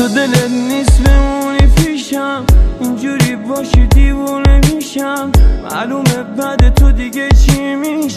تو دلت نیست بمونی پیشم، اینجوری باشی دیوونه میشم. معلومه بعد تو دیگه چی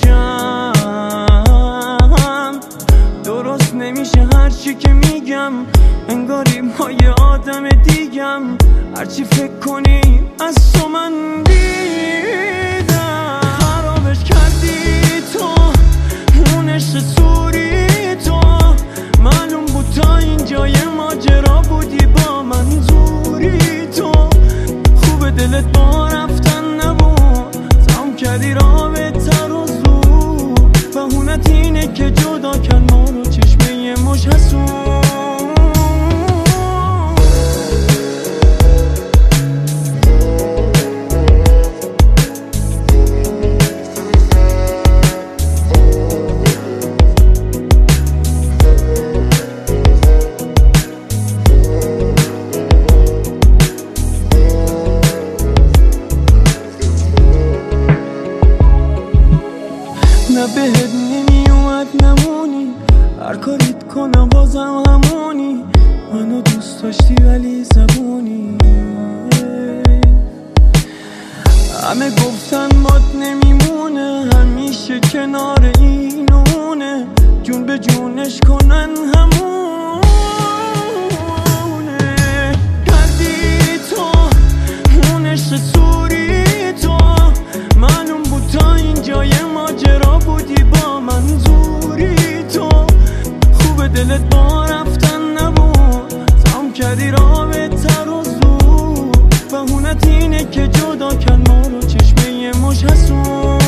میشم. درست نمیشه هرچی که میگم، انگاری ما یه آدم دیگم. هرچی فکر کنی از تو من دیدم. خرابش کردی تو، اون عشق سوری تو. معلوم بود تا اینجای ماجرا بودی با منظوری تو. خوب دلت با رفتن نبود، تمام کردی رابطه رو زود. بهونت اینه که جدا کن ما رو چشمه یه مش حسود. نه بهت نمیومد نمونی، هر کاریت کنم بازم همونی. منو دوست داشتی ولی زبونی. همه گفتن مات نمیمونه، همیشه کنار اینونه. جون به جونش کنن همونه. کردی تو اون عشق سوری تو. معلوم بود تا اینجای ماجرا بودی با منظوری تو. خوب دلت با رفتن نبود، تمام کردی رابطه رو زود. بهونت اینه که جدا کن ما رو چشمه یه مش حسود.